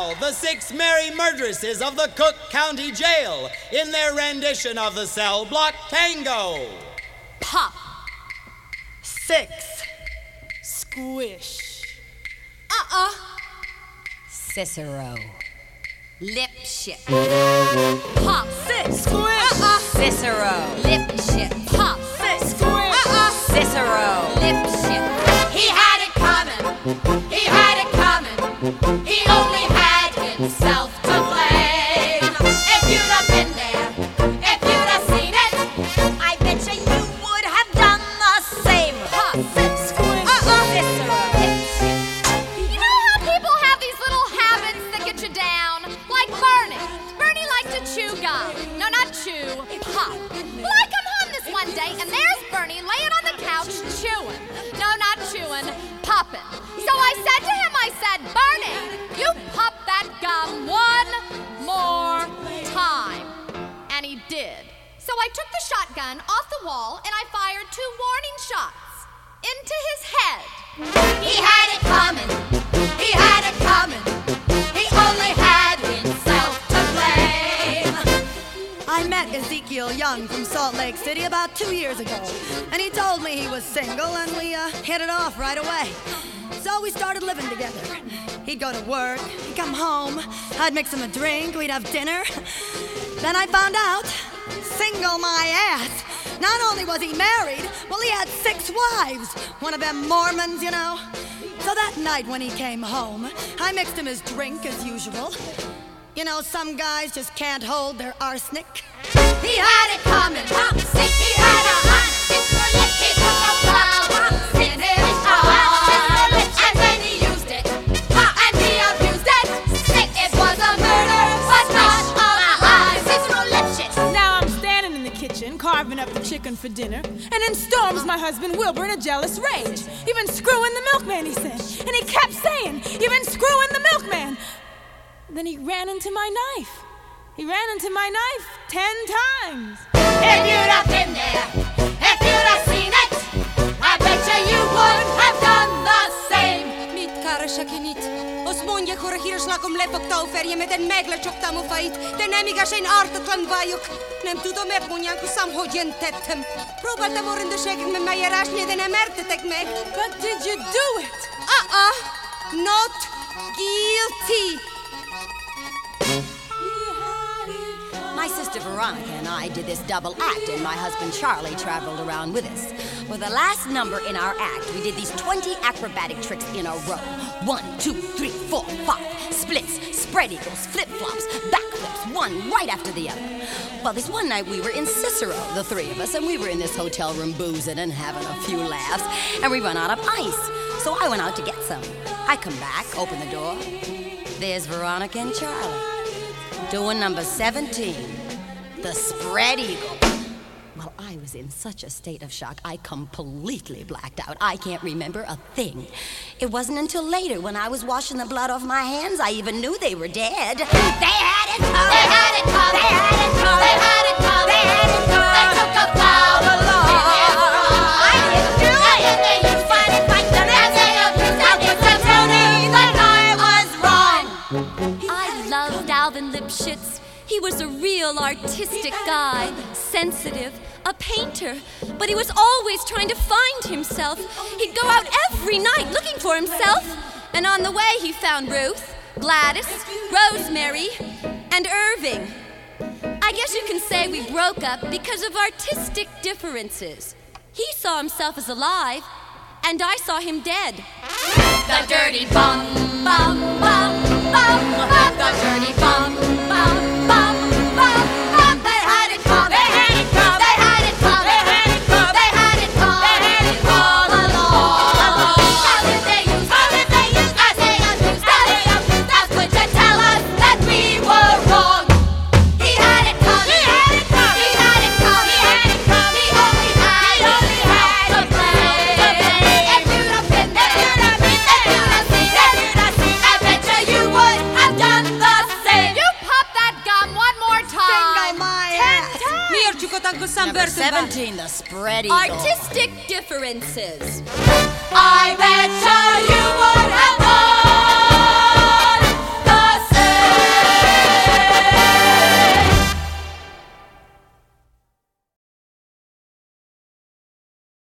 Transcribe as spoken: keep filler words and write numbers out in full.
now the six merry murderesses of the Cook County Jail in their rendition of the Cell Block Tango. Pop. Six. Squish. Uh-uh. Cicero. Lip shit. Pop. Six. Squish. Uh-uh. Cicero. Lip shit. Pop. Six. Squish. Uh-uh. Cicero. Lip shit. He had it coming. He had it coming. He only had himself to blame. If you'd have been there, if you'd have seen it, I bet you you would have done the same. Pop. Six. Squish. Uh-uh. Cicero. Lip shit. You know how people have these little habits that get you down? Like Bernie. Bernie liked to chew gum. No, not chew, pop. Well, I come home this one day and there's Bernie laying on the couch chewing. No, not chewing, popping. So I said to him, I said, Bernie, you pop that gum one more time. And he did. So I took the shotgun off the wall and I fired two warning shots into his head. He had it coming. He had it coming. He only had himself to blame. I met Ezekiel Young from Salt Lake City about two years ago, and he told me he was single, and we uh, hit it off right away. So we started living together. He'd go to work, he'd come home, I'd mix him a drink, we'd have dinner. Then I found out, single my ass. Not only was he married, well, he had six wives. One of them Mormons, you know. So that night when he came home, I mixed him his drink as usual. You know, some guys just can't hold their arsenic. He had it coming. He had a hot cigarette. He took a pop in his heart. And then he used it. And he abused it. It was a murder, but not a lie. Cigarette. Now I'm standing in the kitchen, carving up the chicken for dinner, and in storms my husband Wilbur in a jealous rage. You've been screwing the milkman, he said. And he kept saying, you've been screwing the milkman. Then he ran into my knife. He ran into my knife ten times. If you'd have been there, if you'd have seen it, I bet you you would have done the same. Mit kare shakinit. Os monje korrigirers lakom lepok touferje met een megler chok tamu fait. Den emiga zijn arte klan vajok. Nem tuto met monjan kusam hodjen tettem. Probat ta voren de shaking met mij rasje den emerte tek meg. But did you do it? Uh-uh. Not guilty. My sister Veronica and I did this double act, and my husband Charlie traveled around with us. For the last number in our act, we did these twenty acrobatic tricks in a row. One, two, three, four, five. Splits, spread eagles, flip-flops, backflips, one right after the other. Well, this one night we were in Cicero, the three of us, and we were in this hotel room boozing and having a few laughs, and we run out of ice. So I went out to get some. I come back, open the door. There's Veronica and Charlie doing number seventeen, the spread eagle. Well, I was in such a state of shock, I completely blacked out. I can't remember a thing. It wasn't until later, when I was washing the blood off my hands, I even knew they were dead. They had it coming. They had it coming. They had it coming. They had it coming. They had it coming. They took a plow along. I didn't do it. And they used fight and fight them as they abused it. It's a Tony that I was wrong. I loved Alvin Lipschitz. He was a real artistic guy, sensitive, a painter, but he was always trying to find himself. He'd go out every night looking for himself, and on the way he found Ruth, Gladys, Rosemary, and Irving. I guess you can say we broke up because of artistic differences. He saw himself as alive, and I saw him dead. The dirty bum, bum, bum, bum, bum. The dirty bum, bum, bum, bum, bum. They had it coming. They had it coming. They had it coming. They had it coming. They had it coming. They had it all along. How did they use? How did they use? As they abused. As they abused. How could you tell us that we were wrong? He had it coming. He had it coming. He had it coming. He had it coming. He only had. He only had to blame. If you'd have been there, if you'd have been there, if you'd have seen it, if you'd have seen it, I bet you you would have done the same. You pop that gum one more time. Single my ass. Meer chukotanko sam Number bersen seventeen, the spread eagle. Artistic differences. I bet you